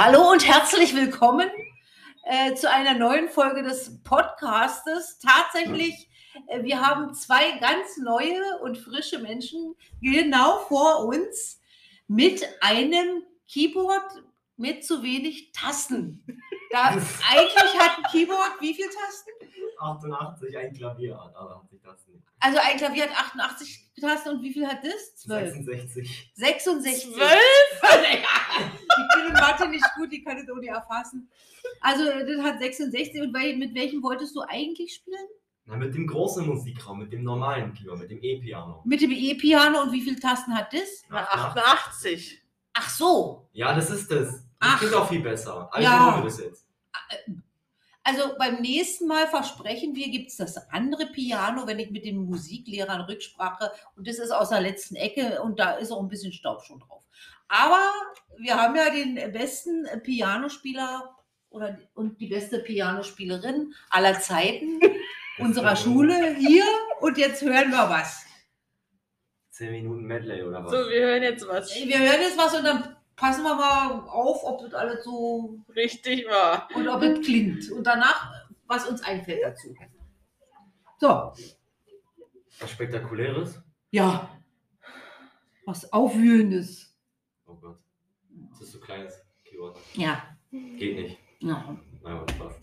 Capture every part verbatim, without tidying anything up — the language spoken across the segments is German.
Hallo und herzlich willkommen äh, zu einer neuen Folge des Podcastes. Tatsächlich, äh, wir haben zwei ganz neue und frische Menschen genau vor uns mit einem Keyboard mit zu wenig Tasten. Da, eigentlich hat ein Keyboard wie viele Tasten? achtundachtzig, ein Klavier hat achtzig Tasten. Also ein Klavier hat achtundachtzig Tasten und wie viel hat das? zwölf. sechsundsechzig. sechsundsechzig. zwölf? Ich bin in Mathe nicht gut, ich kann es auch nicht erfassen. Also das hat sechsundsechzig und mit welchem wolltest du eigentlich spielen? Na, mit dem großen Musikraum, mit dem normalen Keyboard, mit dem E-Piano. Mit dem E-Piano und wie viele Tasten hat das? Na, achtundachtzig. Ach so. Ja, das ist das. Das Ach. klingt auch viel besser. Also Ja. machen wir das jetzt. Also beim nächsten Mal versprechen wir, gibt es das andere Piano, wenn ich mit den Musiklehrern Rücksprache, und das ist aus der letzten Ecke und da ist auch ein bisschen Staub schon drauf. Aber wir haben ja den besten Pianospieler oder und die beste Pianospielerin aller Zeiten unserer Schule hier und jetzt hören wir was. zehn Minuten Medley oder was? So, wir hören jetzt was. Wir hören jetzt was und dann passen wir mal auf, ob das alles so Richtig war. und ob es klingt. Und danach, was uns einfällt dazu. So, Was Spektakuläres? ja. Was Aufwühlendes. Oh Gott. Das ist so kleines Keyboard. Ja. Geht nicht. Ja. Nein, war Spaß.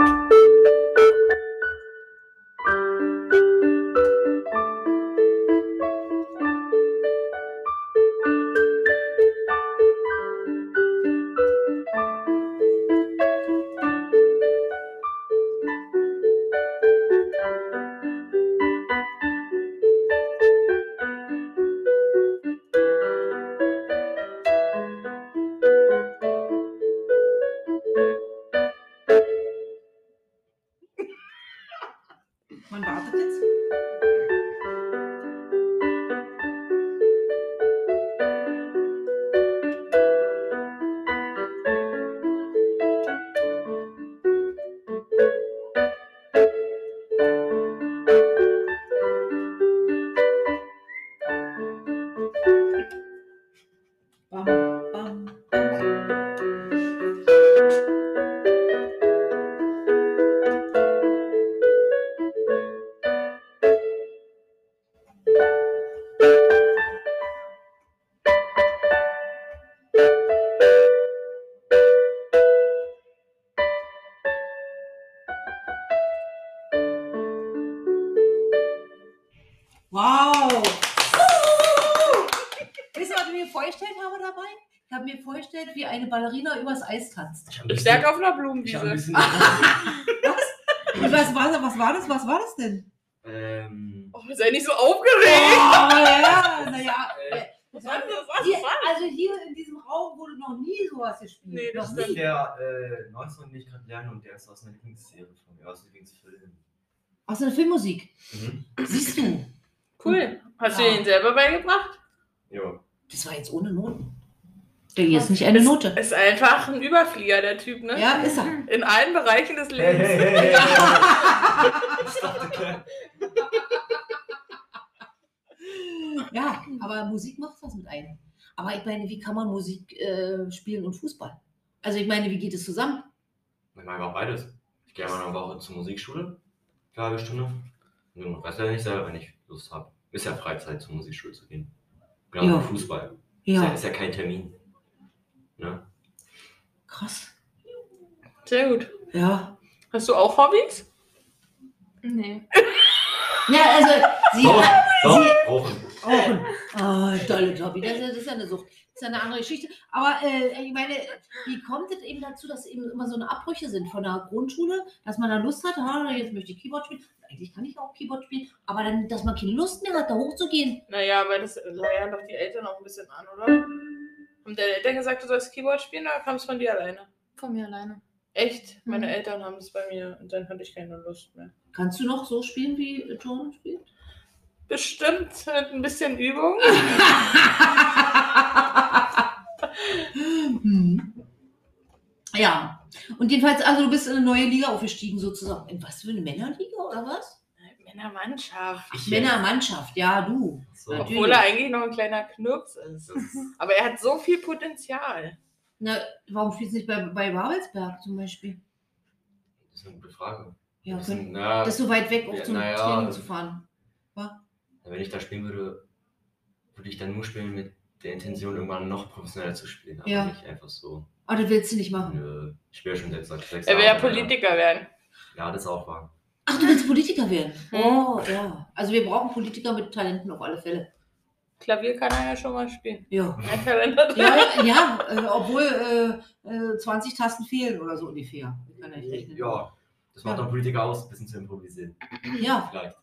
Man wartet jetzt. Bam, bam, bam. Wow! Wisst ihr, was ich mir vorgestellt habe dabei? Ich habe mir vorgestellt, wie eine Ballerina übers Eis tanzt. Ich hab ein Ich bisschen- lag auf einer ich hab ein Blumenwiese. bisschen. Und was war, das- was war das? Was war das denn? ähm, Oh, sei nicht so aufgeregt. Oh, ja, naja. äh, Was war das? Was Hier, war also hier in diesem Raum wurde noch nie sowas gespielt. Nee, das noch das ist nie. der äh, neunzehn, den ich gerade lerne, und der ist aus einer Lieblingsserie von mir, aus einem Lieblingsfilm. Aus der Filmmusik. Mhm. Siehst du? Cool. Hast du Ja. den selber beigebracht? Ja. Das war jetzt ohne Noten. Der hier ist nicht eine Note. Ist einfach ein Überflieger, der Typ, ne? Ja, ist er. In allen Bereichen des Hey, Lebens. hey, hey, hey, hey. Ich dachte, Ja, aber Musik macht was mit einem. Aber ich meine, wie kann man Musik äh, spielen und Fußball? Also ich meine, wie geht es zusammen? Ich mache einfach beides. Ich gehe einmal eine Woche zur Musikschule, für eine halbe Stunde. Und dann weiß ja nicht selber, wenn ich Lust habe. Ist ja Freizeit, zur Musikschule zu gehen. Genau Ja. wie Fußball. Ist, ja, Ja, ist ja kein Termin. Ne? krass. Sehr gut. Ja. Hast du auch Hobbys? Nee. Ja, also sie Doch, hat doch, sie rauchen. rauchen. Oh, tolle Hobby. Das, ist- das ist ja eine Sucht. Das ist ja eine andere Geschichte. Aber äh, ich meine, wie kommt es eben dazu, dass eben immer so eine Abbrüche sind von der Grundschule, dass man da Lust hat, ah, jetzt möchte ich Keyboard spielen. Eigentlich kann ich auch Keyboard spielen, aber dann, dass man keine Lust mehr hat, da hochzugehen. Naja, weil das leiern doch die Eltern auch ein bisschen an, oder? Haben deine Eltern gesagt, du sollst Keyboard spielen, oder kam es von dir alleine? Von mir alleine. Echt? Meine Mhm. Eltern haben es bei mir und dann hatte ich keine Lust mehr. Kannst du noch so spielen, wie John spielt? Bestimmt mit ein bisschen Übung. Hm. Ja, und jedenfalls, also du bist in eine neue Liga aufgestiegen sozusagen. In was für eine Männerliga oder was? Männermannschaft. Ich Männermannschaft, ja, du. So. Natürlich. Obwohl er eigentlich noch ein kleiner Knirps ist. Aber er hat so viel Potenzial. Na, warum spielst du nicht bei, bei Babelsberg zum Beispiel? Das ist eine gute Frage. Ja, Das, können, sind, na, das ist so weit weg, auch Ja, zum na ja, Training das- zu fahren. Wa? wenn ich da spielen würde, würde ich dann nur spielen mit der Intention, irgendwann noch professioneller zu spielen. Aber Ja. nicht einfach so. Ah, das willst du nicht machen. Nö, ich spiele schon seit seit sechs Er will ja Jahren, Politiker werden. Ja, das auch war. Ach, du willst Politiker werden? Hm. Oh, ja. Also wir brauchen Politiker mit Talenten auf alle Fälle. Klavier kann er ja schon mal spielen. Ja. Ein Talent hat er. Ja, ja äh, obwohl äh, äh, zwanzig Tasten fehlen oder so ungefähr. Ich kann ja nicht rechnen. Ja, das macht Ja. dann Politiker aus, ein bisschen zu improvisieren. Ja, Vielleicht.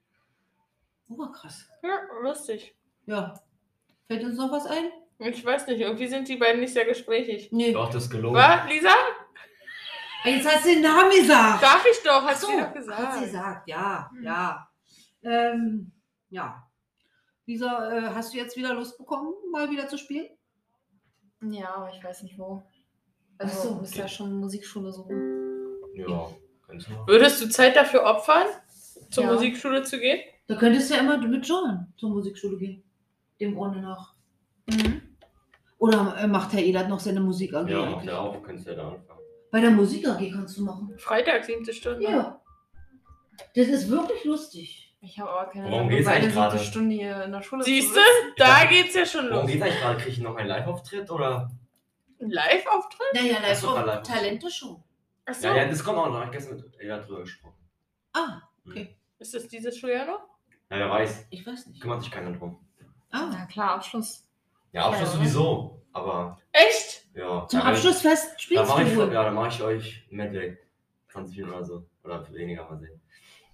oh, krass. Ja, lustig. Ja. Fällt uns noch was ein? Ich weiß nicht, irgendwie sind die beiden nicht sehr gesprächig. Nee. Doch, das ist gelogen. Was, Lisa? Ah, jetzt hast du den Namen gesagt. Darf ich doch, hat Ach so, sie doch gesagt. hat sie gesagt, ja, Hm. ja. Ähm, ja. Lisa, äh, hast du jetzt wieder Lust bekommen, mal wieder zu spielen? Ja, aber ich weiß nicht wo. Ach Also so, müsste ja schon Musikschule suchen. Ja, kannst du mal. Würdest du Zeit dafür opfern, zur Ja. Musikschule zu gehen? Da könntest du ja immer mit John zur Musikschule gehen. Dem Grunde nach. Mhm. Oder äh, macht Herr Ehlert noch seine Musik A G? Ja, macht eigentlich? er auch, kannst du ja da anfangen. Bei der Musik A G kannst du machen. Freitag, siebte Stunde. Ja. Das ist wirklich lustig. Ich habe aber keine Worum Lust, geht's eine eigentlich siebte gerade? Stunde hier in der Schule Siehst zu du, sitzen. da dachte- geht's ja schon Worum los. geht's eigentlich gerade? Krieg ich noch einen Live-Auftritt oder? Ein Live-Auftritt? Naja, live Ach so, auf live. Talente-Show. Achso, Ja, ja, das kommt auch noch. Ich habe gestern mit Ella drüber gesprochen. Ah, okay. ist das dieses Schuljahr noch? Ja, wer weiß. Ich weiß nicht. Kümmert sich keiner drum. Ah, Na klar, Abschluss. Ja, Abschluss Ja. sowieso. Aber Echt? ja. zum ja, Abschlussfest Da spielst mache ich, du wohl. ja, dann mache ich euch ein Medley. zwanzig Minuten oder so. Oder weniger, mal sehen.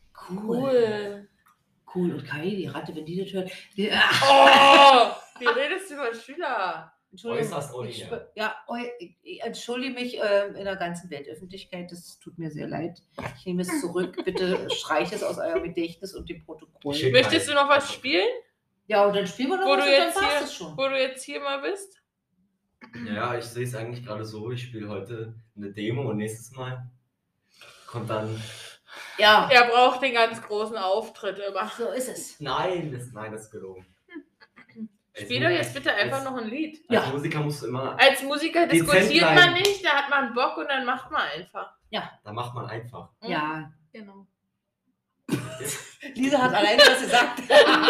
Cool. Cool. Und Kai, die Ratte, wenn die das hört. Die, ah, Oh, wie redest du über Schüler? Entschuldigung. Äußerst Ich, ordinär. sp- ja, eu- ich entschuldige mich äh, in der ganzen Weltöffentlichkeit. Das tut mir sehr leid. Ich nehme es zurück. Bitte streich es aus eurem Gedächtnis und dem Protokoll. Schick. Möchtest du noch was spielen, Ja, und dann spielen wir noch Wo was du und dann jetzt war's hier- das schon. wo du jetzt hier mal bist? Ja, ich sehe es eigentlich gerade so. Ich spiele heute eine Demo und nächstes Mal kommt dann. Ja, Er braucht den ganz großen Auftritt immer. so ist es. Nein, das, nein, das ist gelogen. Spiel doch jetzt bitte einfach noch ein Lied. Als Ja. Musiker musst du immer. Als Musiker Dezent diskutiert man bleiben. nicht, da hat man Bock und dann macht man einfach. Da macht man einfach. Mhm. Ja, Genau. Lisa hat alleine was gesagt.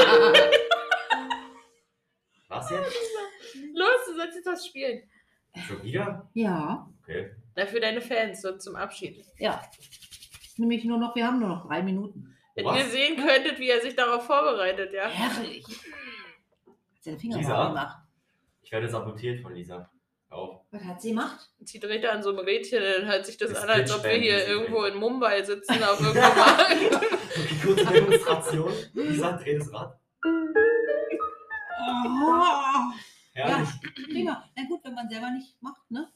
Was jetzt? Los, du sollst jetzt was spielen. Schon wieder? Ja, Okay. Na, für deine Fans, so zum Abschied. ja. Nämlich nur noch, wir haben nur noch drei Minuten. Wenn Was? ihr sehen könntet, wie er sich darauf vorbereitet, ja. Herrlich. Hat seine Finger Lisa? sauber gemacht. Ich werde sabotiert von Lisa. Hör auf. Was hat sie gemacht? Sie dreht da an so einem Rädchen, dann hört sich das, Das an, als ob wir Glitch-Band, hier das ist irgendwo ein- in Mumbai sitzen auf irgendeinem Markt. Okay, kurze Demonstration. Lisa, dreh das Rad. Oh, Herrlich. prima. Na gut, wenn man selber nicht macht, ne?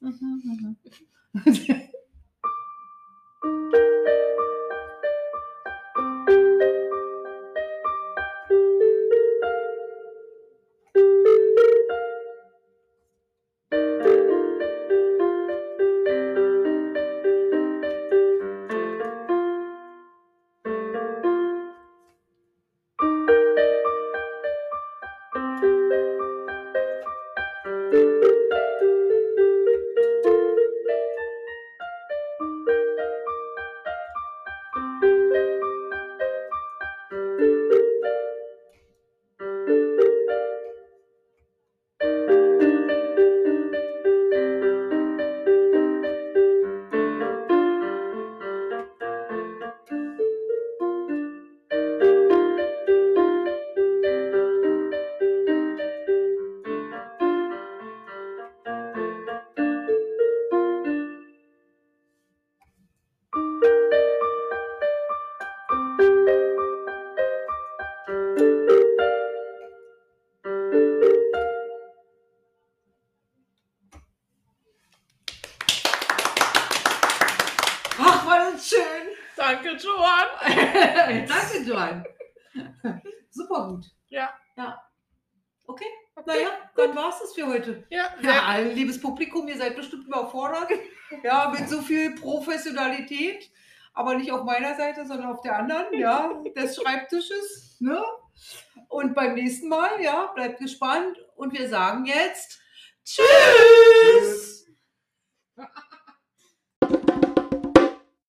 Ach, war das schön. Danke, Joan. Danke, Joan. Super gut. Ja. Ja. Okay. Naja, dann war es das für heute. Ja, sehr Ja, liebes Publikum, ihr seid bestimmt überfordert. Ja, mit so viel Professionalität. Aber nicht auf meiner Seite, sondern auf der anderen, ja, des Schreibtisches. Ne? Und beim nächsten Mal, ja, bleibt gespannt. Und wir sagen jetzt Tschüss!